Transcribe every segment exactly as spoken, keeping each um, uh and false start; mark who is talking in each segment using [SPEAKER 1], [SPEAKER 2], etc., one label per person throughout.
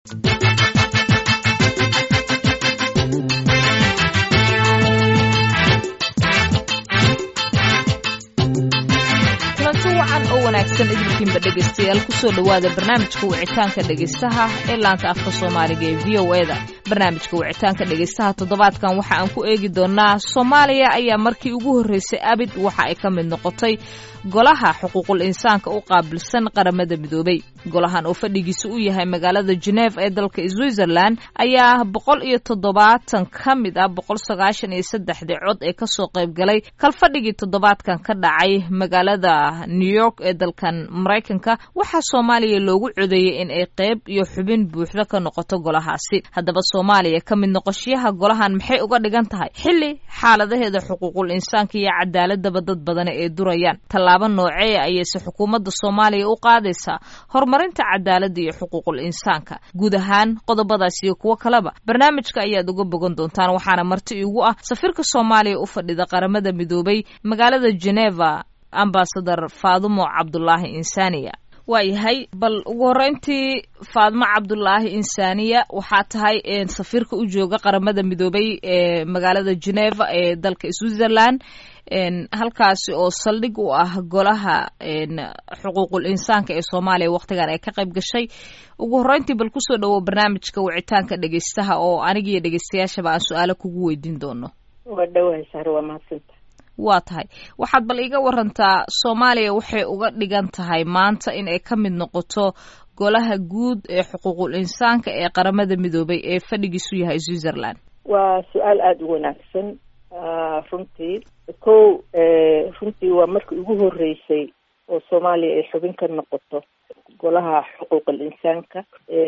[SPEAKER 1] wanaagsan idinkiinba dhegaystayaal kusoo dhawaada barnaamijka wicitaanka dhegaystaha ee laanta afka soomaaliga ee v o eda barnaamijka wicitaanka dhegaystaha toddobaadkan waxa aan ku eegi doonaa soomaaliya ayaa markii ugu horreysay abid waxa ay ka mid noqotay golaha xuquuqul insaanka u qaabilsan qaramada midoobay golahan oo fadhigiisa u yahay magaalada Geneva ee dalka Switzerland ayaa boqol iyo toddobaatan ka mid ah boqol sagaashan iyo saddex cod ee ka soo qayb galay kal fadhigii toddobaadkan ka dhacay magaalada New York ee dalkan Mareykanka waxa Soomaaliya loogu codeeyay in ay qayb iyo xubin buuxda ka noqoto golahaasi haddaba Soomaaliya ka mid noqoshiyaha golahan maxay uga dhigan tahay xilli xaaladaheeda xuquuqul insaanka iyo cadaaladda dad badan ee durayaan talaabo noocee ayayse xukuumadda Soomaaliya u qaadaysaa horumarinta cadaaladda iyo xuquuqul insaanka guud ahaan qodobadaas iyo kuwa kaleba barnaamijka ayaad uga bogan doontaan waxaana marti igu ah safiirka Soomaaliya u fadhida qaramada midoobay magaalada Geneva ambassador Faadumo Cabdullaahi Insaaniya waayahay bal ugu horeyntii Faadumo Cabdullaahi Insaaniya waxaa tahay in safiirka u jooga qaramada midoobay ee magaalada Geneva ee dalka Switzerland een halkaasi oo saldhig u ah golaha een xuquuqul insaanka ee Soomaaliya waqtigan ay ka qayb gashay ugu horeyntii bal ku soo dhawo barnaamijka wicitaanka dhageystaha oo aniga iyo dhageystayaashaba aan su'aalo kugu weydiin doono
[SPEAKER 2] waa dhawahay sar waa mahadsantahay
[SPEAKER 1] waa tahay waxaad bal iga warantaa Soomaaliya waxay uga dhigan tahay maanta in ay ka mid noqoto golaha guud ee xuquuqul insaanka ee qaramada midoobay ee fadhigiisu yahay Switzerland
[SPEAKER 2] waa su'aal aad u wanaagsan runtii ko runtii waa markii ugu horeysay oo Soomaaliya ay xubin ka noqoto golaha xuquuqul insaanka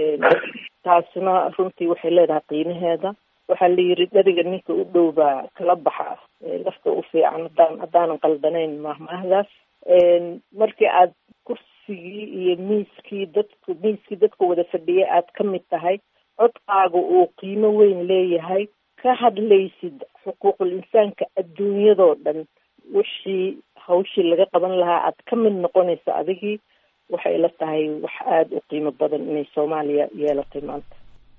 [SPEAKER 2] taasna runtii waxay leedahay qiimaheeda waxaa la yiri dariga ninka u dhow baa kala baxa lafta u fiican hadaan hadaanan qaldanayn mahmahdaas markii aad kursigii iyo miiskii dadku miiskii dadka wada fadhiya aad ka mid tahay codkaaga uu qiimo weyn leeyahay ka hadlaysid xuquuqul insaanka adduunyadoo dhan wixii hawshii laga qaban lahaa aad ka mid noqonaysa adigii waxay la tahay wax aada u qiimo badan inay Soomaaliya yeelatay maanta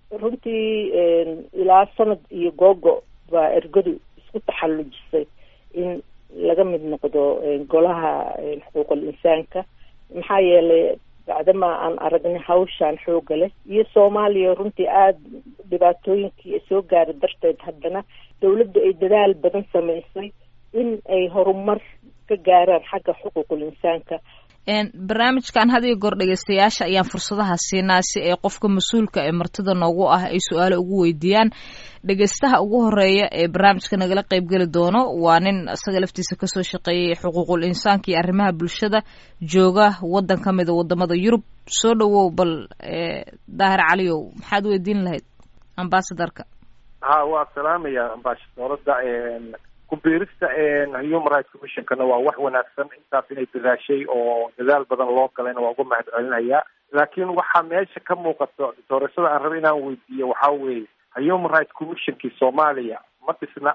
[SPEAKER 2] runtii ilaa sanad iyo googo baa ergadu isku taxallujisay in laga mid noqdo golaha xuquuqul insaanka maxaa yeelay bacdama aan aragnay hawshan xooga leh iyo Soomaaliya runtii aad dhibaatooyinkii soo gaaray darteed haddana dawladdu ay dadaal badan samaysay in ay horumar ka gaaraan xagga xuquuqul insaanka
[SPEAKER 1] een barnaamijkan hadiyo goor dhageystayaasha ayaan fursadaha siinaa si ay qofka mas'uulka ee martida noogu ah ay su'aalo ugu weydiiyaan dhageystaha ugu horeeya ee barnaamijka nagala qayb gali doono waa nin asaga laftiisa ka soo shaqeeyay xuquuqul insaanka iyo arrimaha bulshada jooga wadan ka mid ah wadamada Yurub soo dhawow bal ee Daahir Caliyow maxaad weydiin lahayd ambassadorka
[SPEAKER 3] ha waa salaamaya ambassadorada ee kubiirista ee Human Rights Commission kana waa wax wanaagsan intaas inay dadaashay oo dadaal badan loo galayna waa ugu mahadcelinayaa laakiin waxa meesha ka muuqato doorashada aan rabay inaan weydiiyo waxa weeye Human Rights Commission ki Soomaaliya ma dhisna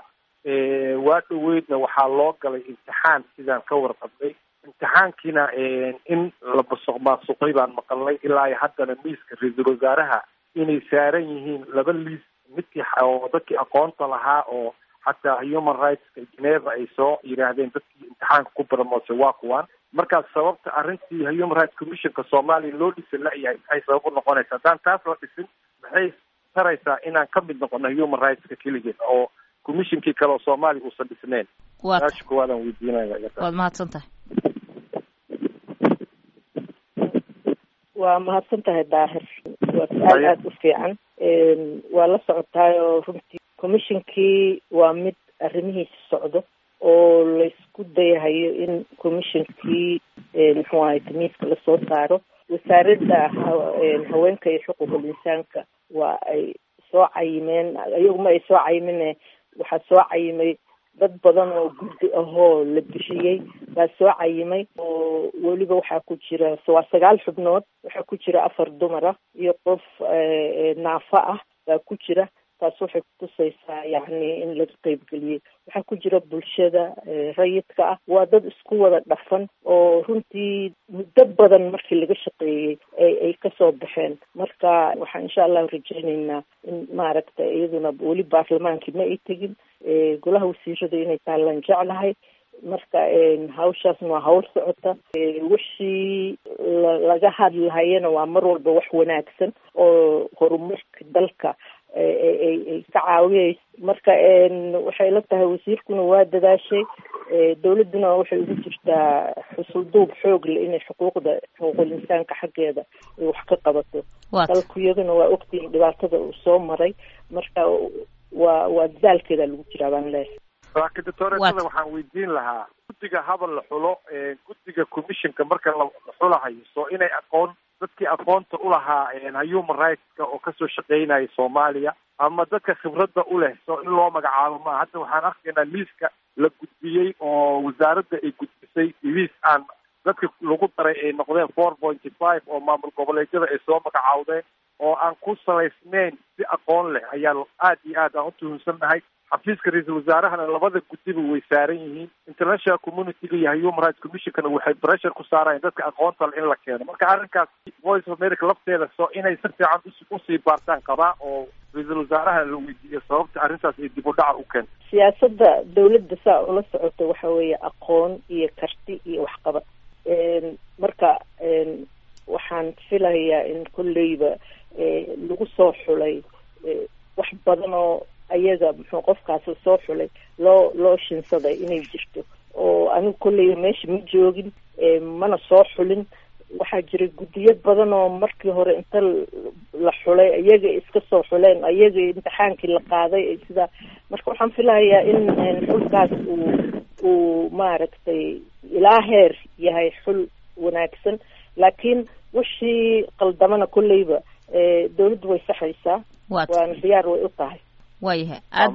[SPEAKER 3] ee waa dhaweydna waxaa loo galay imtixaan sidaan ka warqabay imtixaankina in la musuqmaasuqay baan maqalnay ilaa haddana miiska ra'iisul wasaaraha inay saaran yihiin laba liis midkii oo dadkii aqoonta lahaa oo حتى Human Rights Geneva ay soo yiraahdeen dadkii imtixaanka ku barmoosay waa kuwan markaas sababta arrintii Human Rights Commission ka Soomaaliya loo dhisay la yahay ay sabab u noqonaysaa dan taas la dhisin maxay taraysaa inaan ka mid noqono Human Rights ka kaligeed oo commissionkii kale oo Soomaaliya uusan dhisnayn
[SPEAKER 1] waa
[SPEAKER 3] kuwaadan weydiinaya
[SPEAKER 1] waad mahadsantahay
[SPEAKER 2] waa mahadsantahay Daahir waa su'aal aad u fiican waa la socotaayo runtii commissionkii waa mid arrimihiisa socdo oo la isku dayahayo in commissionkii muxuu ahay tamiiska la soo saaro wasaaradda haweenka iyo xuquuqul insaanka waa ay soo cayimeen ayagu ma ay soo cayimine waxaa soo cayimay dad badan oo guddi ahoo la bixiyey baa soo cayimay oo weliba waxaa ku jira waa sagaal xubnood waxaa ku jira afar dumar ah iyo qof naafa ah baa ku jira taas waxay kutusaysaa yacni in laga qaybgeliyey waxaa ku jira bulshada rayidka ah, waa dad isku wada dhafan oo runtii muddo badan markii laga shaqeeyey ay kasoo baxeen. marka waxaan insha allahu rajaynaynaa in maaragtay iyaduna weli baarlamaankii ma ay tegin, golaha wasiirada inay taalaan jeclahay. marka hawshaasna waa hawl socota. wixii laga hadlahayana waa mar walba wax wanaagsan oo horumarka dalka ay ka caawiyeysa. marka waxay la tahay wasiirkuna waa dadaashay, dawladduna waxay ugu jirtaa xusulduub xoog leh inay xuquuqda xuquuqul insaanka xaggeeda ay wax ka qabato. dalkuyaduna waa ogtihiin dhibaatada uu soo maray, marka waa waa dadaalkeeda lagu jiraa baan leeyahay.
[SPEAKER 3] laakiin doctoretada waxaan weydiin lahaa guddiga habal la xulo, guddiga commissionka marka la xulahayo soo inay aqoon dadkii aqoonta u lahaa human rightska oo kasoo shaqeynaya Soomaaliya ama dadka khibradda u leh soo in loo magacaabo ma. hadda waxaan arkaynaa liiska la gudbiyey oo wasaaradda ay gudbisay liis aan dadka lagu daray ay noqdeen four point five oo maamul goboleedyada ay soo magacaawdeen oo aan ku salaysnayn si aqoon leh ayaa aad iyo aad aan u tuhunsannahay. xafiiska ra-iisul wasaarahana labada guddiba way saaran yihiin, international community-ga iyo human rights commissionkana waxay pressure ku saarayaan dadka aqoonta in la keeno. marka arrinkaas voice of america lafteeda soo inay si fiican usii baartaan qabaa oo ra-iisul wasaarahana la weydiiyo sababta arrintaas ay dib u dhaca u keento.
[SPEAKER 2] siyaasadda dawladda saa ula socoto waxa weeye aqoon iyo karti iyo waxqabad. marka waxaan filayaa in kolleyba lagu soo xulay wax badan oo ayaga muxuu qofkaasi soo xulay loo loo shinsaday inay jirto, oo anigu kolleyba meesha ma joogin mana soo xulin. waxaa jiray guddiyo badan oo markii hore inta la xulay ayaga iska soo xuleen, ayaga imtixaankii la qaaday sida. marka waxaan filayaa in xulkaas uu uu maaragtay ilaa heer yahay xul wanaagsan, laakiin wixii qaldamana kolleyba dawladdu way saxaysaa, waana diyaar way u tahay.
[SPEAKER 1] waayahay aad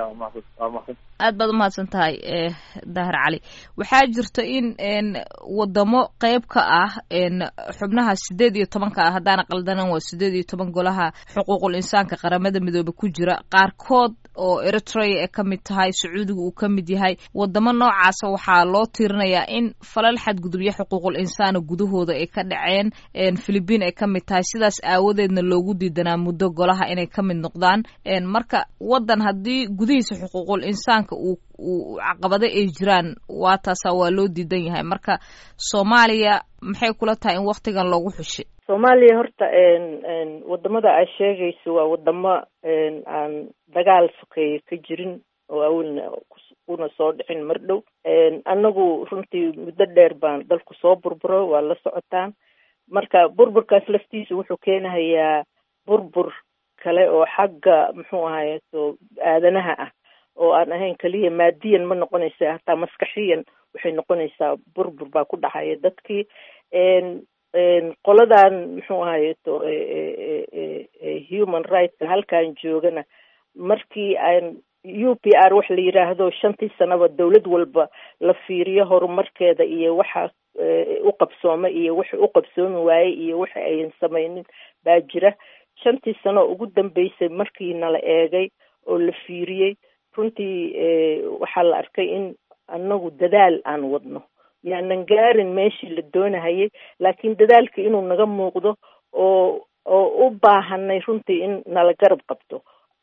[SPEAKER 1] aad baad umahadsan tahay dahar cali. waxaa jirto in wadamo qeyb ka ah xubnaha sideed iyo tobanka ah haddaana qaldanan waa sideed iyo toban golaha xuquuqul insaanka qaramada midoobe ku jira, qaarkood oo eritrea ay ka mid tahay, sacuudiga uu ka mid yahay. wadamo noocaasa waxaa loo tiirinayaa in falal xadgudubyo xuquuqul insaana gudahooda ay ka dhaceen, philibiin ay ka mid tahay, sidaas aawadeedna loogu diidanaa muddo golaha inay ka mid noqdaan. marka waddan haddii gudihiisa xuquuqul insaanka uu uu caqabado ay jiraan, waa taasaa waa loo diidan yahay. marka soomaaliya maxay kula tahay in waktigan loogu xushay?
[SPEAKER 2] soomaaliya horta wadamada ay sheegayso waa wadamo aan dagaal sokeeye ka jirin oo awalna una soo dhicin mar dhow. annagu runtii muddo dheer baan dalku soo burburo, waa la socotaan. marka burburkaas laftiisa wuxuu keenahayaa burbur kale oo xagga muxuu ahaye so aadanaha ah oo aan ahayn kaliya maadiyan ma noqonaysa, hataa maskaxiyan waxay noqonaysaa burbur baa ku dhacaya dadkii. qoladan muxuu ahaye so human rights halkan joogana markii aan u p r wax la yidhaahdo shantii sanaba dawlad walba la fiiriyo horumarkeeda iyo waxa u qabsooma iyo waxa u qabsoomi waaye iyo waxa ayan samaynin baa jira. shantii sano ugu dambeysay markii nala eegay oo la fiiriyey, runtii waxaa la arkay in annagu dadaal aan wadno, yaanan gaarin meeshii la doonahayay, laakiin dadaalka inuu naga muuqdo oo oo u baahanay runtii in nala garab qabto.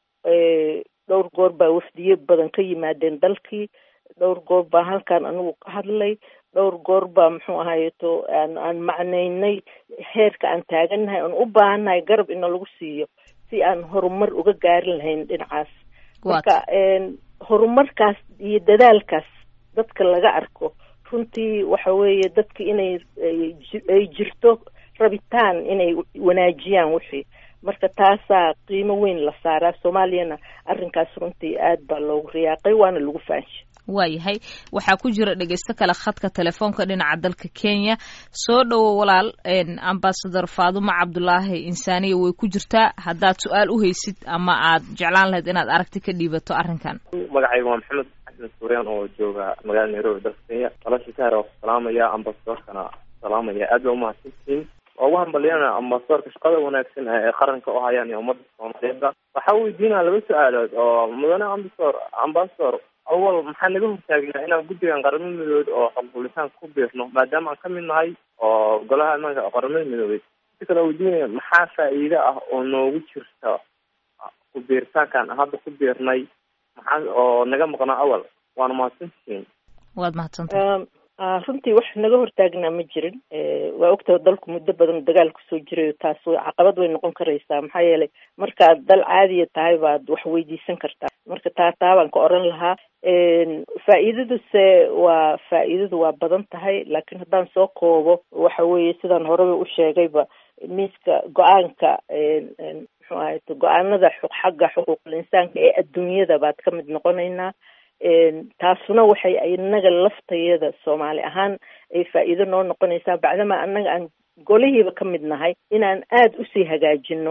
[SPEAKER 2] dhowr goor baa wafdiye badan ka yimaadeen dalkii, dhowr goor baa halkan anigu ka hadlay, dhowr goor baa muxuu ahayeto aan aan macnaynay heerka aan taagannahay, aan u baahannahay garab ina lagu siiyo si aan horumar uga gaarin lahayn dhinacaas. marka horumarkaas iyo dadaalkaas dadka laga arko runtii waxa weeye dadka inay ay jirto rabitaan inay wanaajiyaan wixii. marka taasaa qiimo weyn la saaraa. soomaaliyana arrinkaas runtii aad baa loogu riyaaqay, waana lagu faanshay.
[SPEAKER 1] waayahay waxaa ku jira dhegeysto kale khadka telefoonka dhinaca dalka Kenya. soo dhowo walaal. ambassador Faadumo Cabdulaahi Insaaniya way ku jirtaa, haddaad su-aal u haysid ama aad jeclaan lahayd inaad aragti ka dhiibato arrinkan.
[SPEAKER 4] magacayga waa maxamed xasan suuriyaan oo jooga magaalada Nairobi dalka Kenya. walaasha kaara oo salaamaya, ambassadorkana salaamaya. aad baa umahadsantihiin. ugu hambaliyana ambassadorka shaqada wanaagsan ee qaranka u hayaan iyo ummadda Soomaaliyeed. waxaa weydiinaa laba su-aalood oo mudane ambassador ambassador awal maxaa naga hortaagnaa inaan guddigan qaramada midoobeed oo xuquuqlisaanka ku biirno maadaama aan kamid nahay oo golaha imaanka qaramada midoobeed si kale weydiinaya maxaa faa'iido ah oo noogu jirta ku biiritaankan hadda ku biirnay maxaa oo naga maqnaa awal waana mahadsantihiin.
[SPEAKER 1] waad mahadsantahay.
[SPEAKER 2] runtii wax naga hortaagnaa ma jirin. waa ogtahay dalku muddo badan dagaal kusoo jiray, taas caqabad way noqon karaysaa. maxaa yeelay markaad dal caadiya tahay baad wax weydiisan kartaa. marka taa taa baan ka oran lahaa. faa'iidaduse waa faa'iidadu waa badan tahay, laakiin haddaan soo koobo waxa weeye sidaan horeba u sheegayba miiska go-aanka muxuu ahayd go-aanada xagga xuquuqul insaanka ee adduunyada baad ka mid noqonaynaa. taasuna waxay inaga laftayada Soomaali ahaan ay faa'iido noo noqonaysaa bacdama annaga aan golihiiba ka mid nahay inaan aada usii hagaajino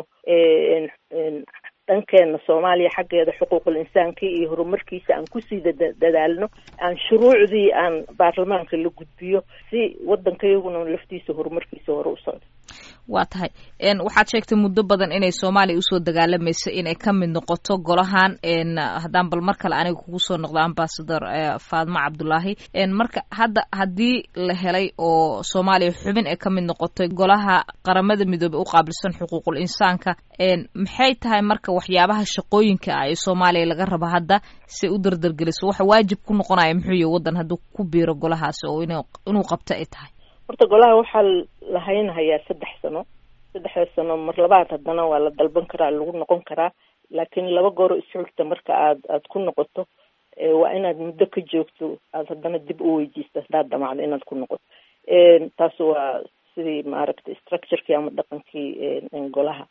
[SPEAKER 2] dhankeena Soomaaliya xaggeeda xuquuqul insaanka iyo horumarkiisa aan kusii dadaalno, aan shuruucdii aan baarlamaanka la gudbiyo si wadankayaguna laftiisa horumarkiisa hore u socdo.
[SPEAKER 1] waa tahay waxaad sheegtay muddo badan inay Soomaaliya usoo dagaalamayso inay ka mid noqoto golahan. haddaan bal mar kale aniga kugu soo noqdo ambassador Faadmo Cabdulaahi, marka hadda haddii la helay oo Soomaaliya xubin ay ka mid noqotay golaha qaramada midoobay u qaabilsan xuquuqul insaanka, maxay tahay marka waxyaabaha shaqooyinka ah ee Soomaaliya laga rabo hadda si u dardargeliso waxa waajib ku noqonaya muxuu yahay wadan hadduu ku biiro golahaas oo inuu inuu qabto ay tahay?
[SPEAKER 2] horta golaha waxaa la haynahayaa saddex sano saddexda sano mar labaad haddana waa la dalban karaa, lagu noqon karaa, laakiin laba gooro isxigta marka aad aad ku noqoto waa inaad muddo ka joogto aad haddana dib u weydiisto haddaad damacdo inaad ku noqoto. taas waa sidii maaragtay structurekii ama dhaqankii golaha.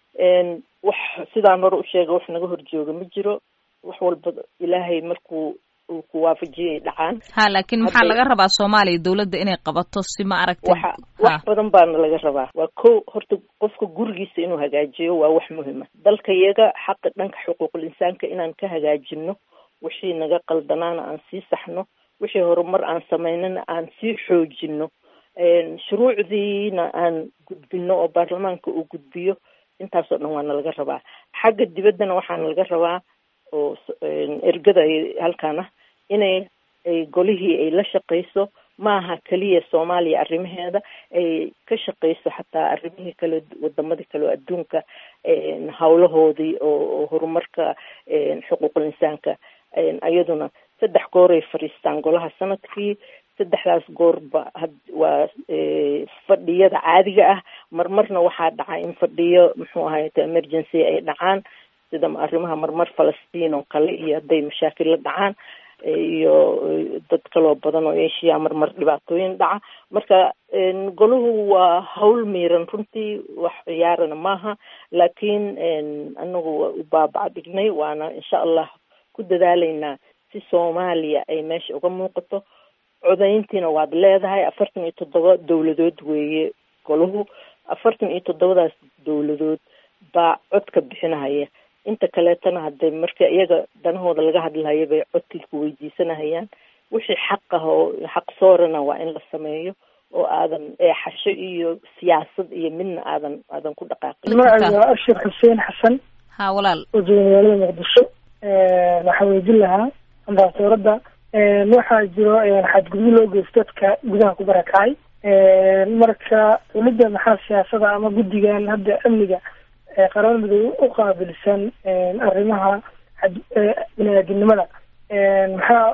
[SPEAKER 2] wax sidaan hore u sheegay wax naga horjooga ma jiro. wax walba ilaahay markuu uu ku waafajiyay dhacaan.
[SPEAKER 1] ha laakiin maxaa laga rabaa Soomaaliya dawladda inay qabato si ma aragtay
[SPEAKER 2] waxa wax badan baa laga rabaa. waa ko horta qofka gurigiisa inuu hagaajiyo waa wax muhiim ah. dalka iyaga xaq dhanka xuquuqul insaanka inaan ka hagaajino, wixii naga qaldanaana aan sii saxno, wixii horumar aan sameynana aan sii xoojino, shuruucdiina aan gudbino oo baarlamaanka uu gudbiyo. intaasoo dhan waana laga rabaa. xagga dibaddana waxaana laga rabaa oo ergada halkaan ah inay ay golihii ay la shaqayso, maaha keliya Soomaaliya arrimaheeda, ay ka shaqayso xataa arrimihii kale wadamadii kale adduunka hawlahoodii oo horumarka xuquuqul insaanka. ayaduna saddex goor ay fariistaan golaha sanadkii. saddexdaas goorba waa fadhiyada caadiga ah. marmarna waxaa dhaca in fadhiyo muxuu ahaay emergency ay dhacaan, sida arrimaha marmar Falastiin oo kale iyo hadday mashaakil la dhacaan iyo dad kaloo badan oo Asia marmar dhibaatooyin dhaca. marka golahu waa hawl miiran runtii, wax ciyaarana maaha, laakiin anagu u baabac dhignay waana insha Allah ku dadaalaynaa si Soomaaliya ay meesha uga muuqato. codayntiina waad leedahay. afartan iyo toddoba dawladood weeye golahu. afartan iyo toddobadaas dawladood baa codka bixinahaya. inta kaleetana hadday marka iyaga danahooda laga hadlayo bay codkii ku weydiisanahayaan. wixii xaq ah oo xaq soorana waa in la sameeyo oo aadan eexasho iyo siyaasad iyo midna aadan aadan ku dhaqaaqin.
[SPEAKER 5] magaca waa Abshir Xuseen Xasan.
[SPEAKER 1] ha walaal
[SPEAKER 5] wasiirada Muqdisho. ee waxa weydii lahaa ambassadorada waxaa jiro xadgudub loo geysto dadka gudaha ku barakacay. marka dowladda maxaa siyaasada ama guddigan hadda amniga qaramada midoobe u qaabilsan arrimaha bini'aadanimada maxaa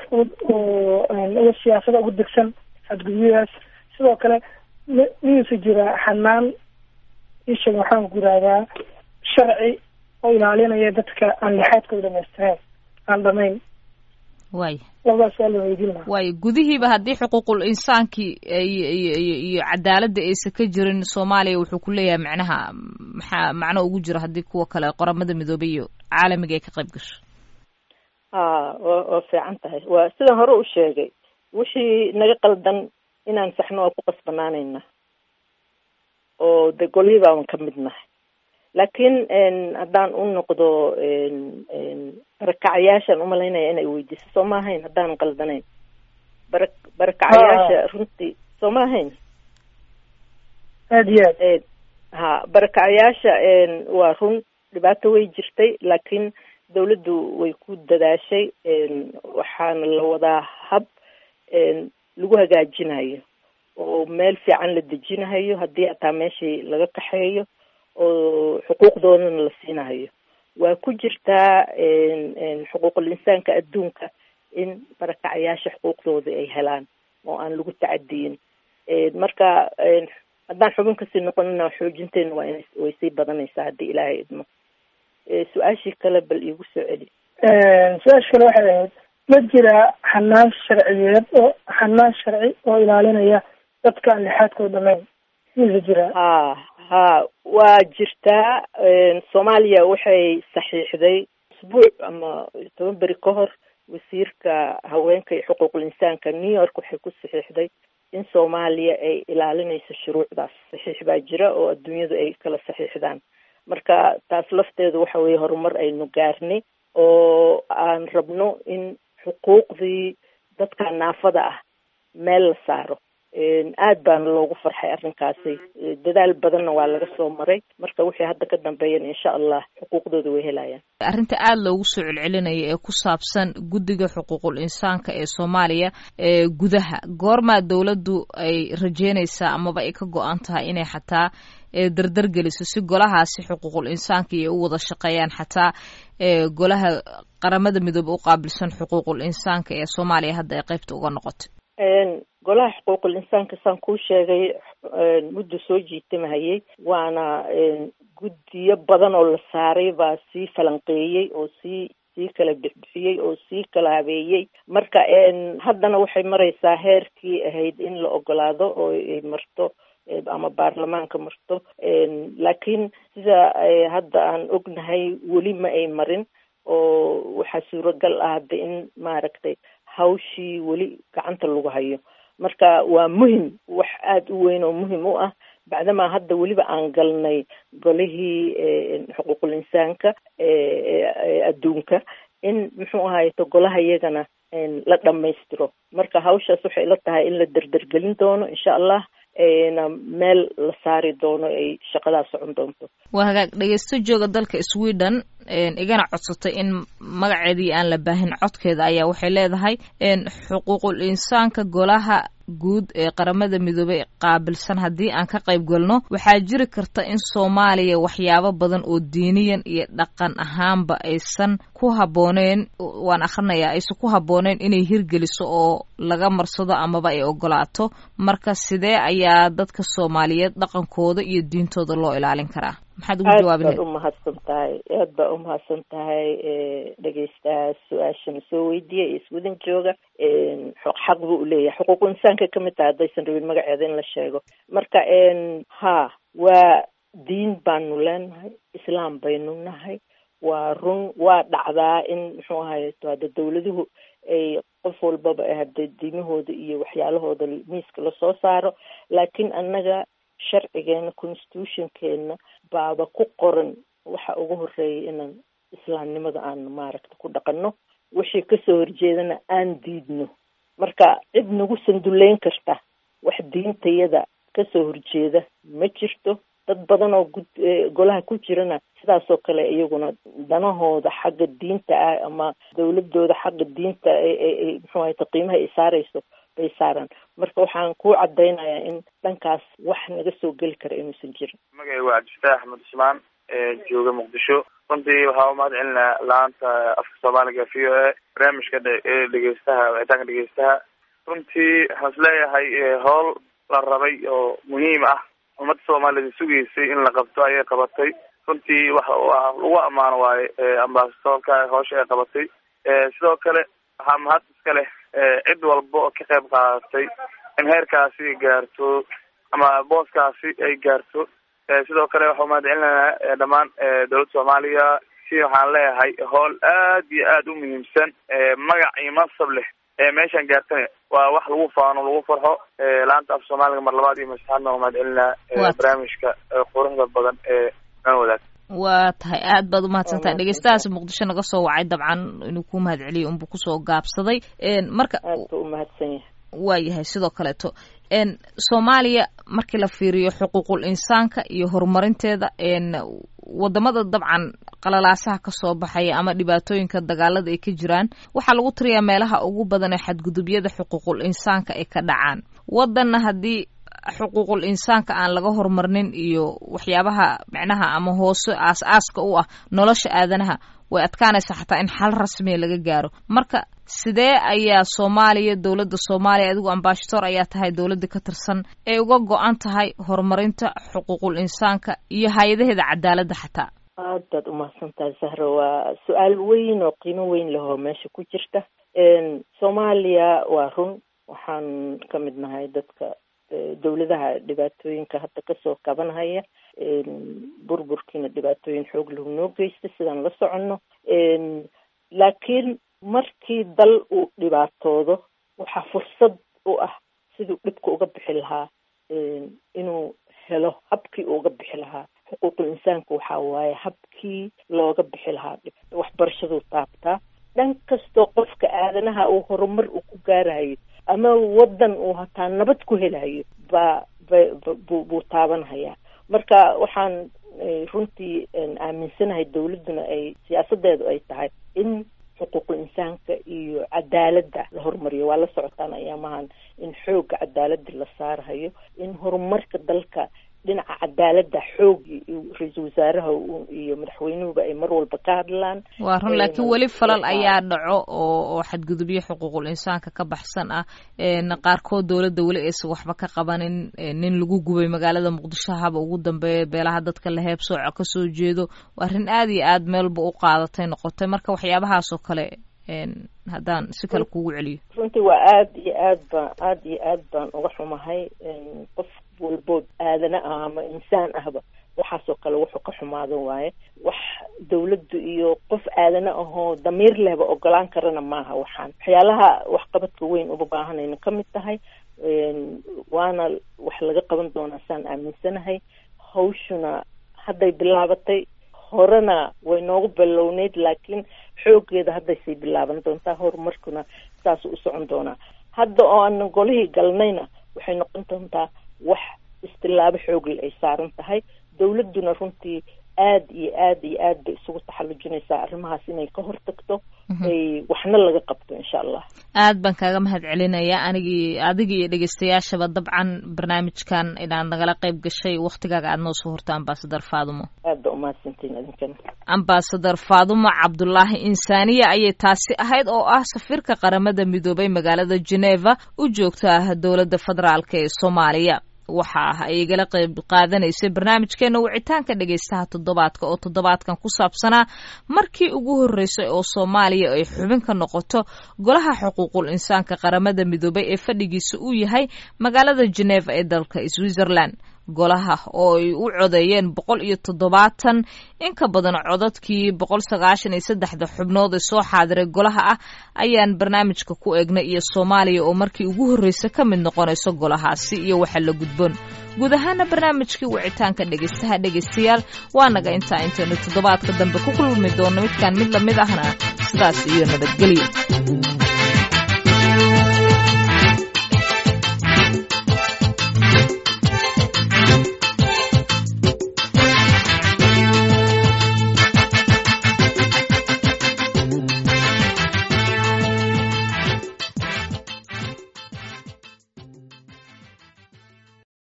[SPEAKER 5] uga siyaasada ugu degsan xadgudubyadaas? sidoo kale miyuusa jira xanaan isha waxaan ku yidhahdaa sharci oo ilaalinaya dadka aan lixaadkooda dhamaystireen aan dhamayn?
[SPEAKER 1] way
[SPEAKER 5] labadaas waa la weydiin lahaa.
[SPEAKER 1] way gudihiiba haddii xuquuqul insaankii iyo cadaaladda aysan ka jirin Soomaaliya wuxuu ku leeyahay macnaha maxaa macno ugu jira haddii kuwa kale qaramada midoobay iyo caalamiga ay ka qayb gasho?
[SPEAKER 2] ah waa fiican tahay. waa sidaan hore u sheegay wixii naga qaldan inaan saxno oo ku qasbanaanayna oo de golihii baan ka mid nahay. laakiin haddaan u noqdo barakacayaashaan umalaynaya inay weydiiso soo ma ahayn haddaan qaldanayn. bara barakacayaasha runtii soo ma ahayn?
[SPEAKER 5] aad iyo aad
[SPEAKER 2] ha barakacayaasha waa run dhibaato way jirtay, laakiin dawladdu way ku dadaashay waxaana la wadaa hab lagu hagaajinayo oo meel fiican la dejinahayo haddii hataa meeshii laga kaxeeyo oo xuquuqdoodana la siinahayo. waa ku jirtaa xuquuqul insaanka adduunka in barakacayaasha xuquuqdooda ay helaan oo aan lagu tacadiyin. marka haddaan xubin kasii noqonina xoojinteena waa in way sii badanaysaa haddii ilaahay idmo. su-aashii kale bal iigu soo celi.
[SPEAKER 5] su-aasha kale waxay ahayd ma jira xanaan sharciyeed oo xanaan sharci oo ilaalinaya dadka aan lixaadkooda dhamayn ma jira?
[SPEAKER 2] ha ha waa jirtaa. soomaaliya waxay saxiixday usbuuc ama toban beri ka hor wasiirka haweenka iyo xuquuqul insaanka New York waxay ku saxiixday in soomaaliya ay ilaalinayso shuruucdaas. saxiix baa jira oo adduunyadu ay kala saxiixdaan. marka taas lafteedu waxa weeye horumar aynu gaarnay oo aan rabno in xuquuqdii dadka naafada ah meel la saaro. aad baana loogu farxay arrinkaasi. dadaal badanna waa laga soo maray. marka wixii hadda ka dambeeyana insha allah xuquuqdooda way helayaan.
[SPEAKER 1] arrinta aada loogu soo celcelinaya ee ku saabsan guddiga xuquuqul insaanka ee soomaaliya ee gudaha, goormaa dawladdu ay rajeynaysaa amaba ay ka go-an tahay inay xataa dardar geliso si golahaasi xuquuqul insaanka iyo u wada shaqeeyaan xataa golaha qaramada midoobe u qaabilsan xuquuqul insaanka ee soomaaliya hadda ay qaybta uga noqoto?
[SPEAKER 2] golaha xuquuqul insaanka saan kuu sheegay muddo soo jiitamahayay, waana guddiyo badan oo la saaray baa sii falanqeeyey oo sii sii kala bixbixiyey oo sii kala habeeyey. marka haddana waxay maraysaa heerkii ahayd in la ogolaado oo ay marto ama baarlamaanka marto. laakiin sida hadda aan ognahay weli ma ay marin oo waxaa suuragal ah hadda in maaragtay hawshii weli gacanta lagu hayo. marka waa muhim, wax aada u weyn oo muhim u ah bacdamaa hadda weliba aan galnay golihii xuquuqul insaanka adduunka in muxuu ahayto golaha iyagana la dhamaystiro. marka hawshaas waxay la tahay in la derdergelin doono insha allah, na meel la saari doono ay shaqadaa socon doonto.
[SPEAKER 1] waa hagaag. dhegeysto jooga dalka Sweden igana codsatay in magaceedii aan la baahin codkeeda ayaa waxay leedahay xuquuqul insaanka golaha guud ee qaramada midoobay qaabilsan haddii aan ka qayb galno waxaa jiri karta in Soomaaliya waxyaabo badan oo diiniyan iyo dhaqan ahaanba aysan ku habooneen, waan akhrinayaa, aysan ku habooneen inay hirgeliso oo laga marsado amaba ay ogolaato. marka sidee ayaa dadka Soomaaliyeed dhaqankooda iyo diintooda loo ilaalin karaa? maxaad ugu jawaabi lahayd?
[SPEAKER 2] aad baa umahadsan tahay aad baa umahadsan tahay dhegeystaha su-aashan soo weydiiyay iswadan jooga. xaq buu uleeyahay, xuquuqul insaanka kamid tahay haddaysan rabin magaceeda in la sheego. marka ha waa diin baanu leenahay, islaam baynu nahay. waa run, waa dhacdaa in muxuu ahaye hada dawladuhu ay qof walbaba hada diimahooda iyo waxyaalahooda miiska lasoo saaro, laakiin annaga sharcigeena constitutionkeena baaba ku qoran waxa ugu horeeya inaan islaamnimada aan maaragta ku dhaqanno, wixii kasoo horjeedana aan diidno. marka cid nagu sanduleyn karta wax diintayada kasoo horjeeda ma jirto. dad badan oo golaha ku jirana sidaasoo kale iyaguna danahooda xagga diinta ah ama dawladooda xagga diinta muxuu ahay qiimaha ay saarayso bay saaraan. marka waxaan ku cadaynayaa in dhankaas wax naga soo geli kara inuusan jirin.
[SPEAKER 6] magacay waa Cabdifataax Axmed Usmaan ee jooga Muqdisho. runtii waxaa umahad celinaa laanta afka Soomaaliga v o a barnaamijka dhegeystaha wicitaanka dhegeystaha. runtii waxaan isleeyahay howl la rabay oo muhiim ah ummadda Soomaalida sugaysay in la qabto ayay qabatay. runtii waxa lagu ammaano waaye ambaasadorka hawsha ay qabatay. sidoo kale waxaa mahad iska leh cid walba oo ka qayb qaadatay in heerkaasi gaarto ama booskaasi ay gaarto. sidoo kale waxaa umahad celinayaa dhammaan dowladda Soomaaliya. si waxaan leeyahay howl aad iyo aad u muhiimsan, magac iyo mansab leh ee meeshan gaartana waa wax lagu faano lagu farxo. laanta af Soomaaliga mar labaad iyo masaxaadna umahad celinaa barnaamijka quruxda badan ee aan wadaag.
[SPEAKER 1] waa tahay aad baad umahadsantahay. dhegeystahaas Muqdisho naga soo wacay dabcan inuu ku mahad celiyo unbuu kusoo gaabsaday. marka
[SPEAKER 2] aad buu umahadsan yahay.
[SPEAKER 1] waa yahay sidoo kaleeto soomaaliya markii la fiiriyo xuquuqul insaanka iyo horumarinteeda wadamada dabcan qalalaasaha ka soo baxaya ama dhibaatooyinka dagaalada ay ka jiraan waxaa lagu tiriyaa meelaha ugu badan ee xadgudubyada xuquuqul insaanka ay ka dhacaan. wadanna haddii xuquuqul insaanka aan laga horumarnin iyo waxyaabaha micnaha ama hoose aas-aaska u ah nolosha aadanaha way adkaanaysaa xataa in xal rasmiya laga gaaro. marka sidee ayaa soomaaliya dowladda soomaaliya adigu ambassador ayaa tahay dowladda ka tirsan ay uga go-an tahay horumarinta xuquuqul insaanka iyo hay-adaheeda cadaaladda xataa?
[SPEAKER 2] aad baad umahadsan tahay sahro, waa su-aal weyn oo qiimo weyn lahoo meesha ku jirta. soomaaliya waa run waxaan ka mid nahay dadka dowladaha dhibaatooyinka hadda kasoo kabanhaya, burburkiina dhibaatooyin xoog lahu noo geystay sidaan la soconno. laakiin markii dal uu dhibaatoodo waxaa fursad u ah siduu dhibka uga bixi lahaa, inuu helo habkii uu uga bixi lahaa. xuquuqul insaanka waxaa waaye habkii looga bixi lahaa dhib. waxbarashaduu taabtaa, dhan kastoo qofka aadanaha uu horumar uu ku gaarayo ama wadan uu hataa nabad ku helayo baa bu buu taabanhayaa. marka waxaan runtii aaminsanahay dowladduna ay siyaasadeedu ay tahay in xuquuqul insaanka iyo cadaaladda la horumariyo. waa la socotaan ayaamahan in xooga cadaaladda la saarhayo, in horumarka dalka dhinaca cadaaladda xoog ra-iisul wasaaraha iyo madaxweynuhuba ay mar walba ka hadlaan.
[SPEAKER 1] waa run, laakiin weli falal ayaa dhaco oo oo xadgudubyo xuquuqul insaanka ka baxsan ah. qaarkood dowladda weli aysan waxba ka qabanin. nin lagu gubay magaalada muqdisho haba ugu dambeeya beelaha dadka la heebsooco kasoo jeedo. waa arrin aada iyo aada meelba u qaadatay noqotay. marka waxyaabahaasoo kale haddaan si kale kugu celiyo,
[SPEAKER 2] runtii waa aada iyo aad baan aada iyo aad baan uga xumahay. qof walbood aadana ah ama insaan ahba waxaasoo kale wuxuu ka xumaado waaye. wax dawladdu iyo qof aadana ahoo damiir lehba ogolaan karana maaha. waxaan waxyaalaha waxqabadka weyn uba baahanayna ka mid tahay, waana wax laga qaban doonaa saan aaminsanahay. hawshuna hadday bilaabatay, horena way noogu bilowneyd, laakiin xooggeeda hadday sii bilaaban doontaa. horumarkuna saas u socon doonaa. hadda oo aan golihii galnayna waxay noqon doontaa wax istilaabo xoogle ay saaran tahay. dowladduna runtii aad iyo aad iyo aad bay isugu taxallujinaysaa arrimahaas inay ka hortagto, ay waxna laga qabto insha allah.
[SPEAKER 1] aad baan kaaga mahad celinayaa anigii adiga iyo dhegeystayaashaba dabcan barnaamijkan inaad nagala qayb gashay, waktigaaga aad noo soo horta ambassador Faadumo.
[SPEAKER 2] aad baa umahadsantiin idinkana.
[SPEAKER 1] ambassador Faadumo Cabdullaahi Insaaniya ayay taasi ahayd oo ah safiirka qaramada midoobay magaalada Geneva u joogta dowladda federaalka ee Soomaaliya. waxa ay igala qayb qaadanaysay barnaamijkeena wicitaanka dhegeystaha toddobaadka oo toddobaadkan ku saabsanaa markii ugu horreysay oo Soomaaliya ay xubin ka noqoto golaha xuquuqul insaanka qaramada midoobay ee fadhigiisa uu yahay magaalada Geneva ee dalka Switzerland. golaha oo ay u codeeyeen boqol iyo toddobaatan in ka badan codadkii boqol sagaashan iyo saddexda xubnood ee soo xaadiray golaha ah ayaan barnaamijka ku eegnay iyo Soomaaliya oo markii ugu horreysay ka mid noqonayso golahaasi iyo waxa la gudboon. guud ahaana barnaamijkii wicitaanka dhegeystaha dhegeystayaal waa naga intaa intaynu toddobaadka dambe ku kulmi doono midkaan mid lamid ahna sidaas iyo nabadgelyo.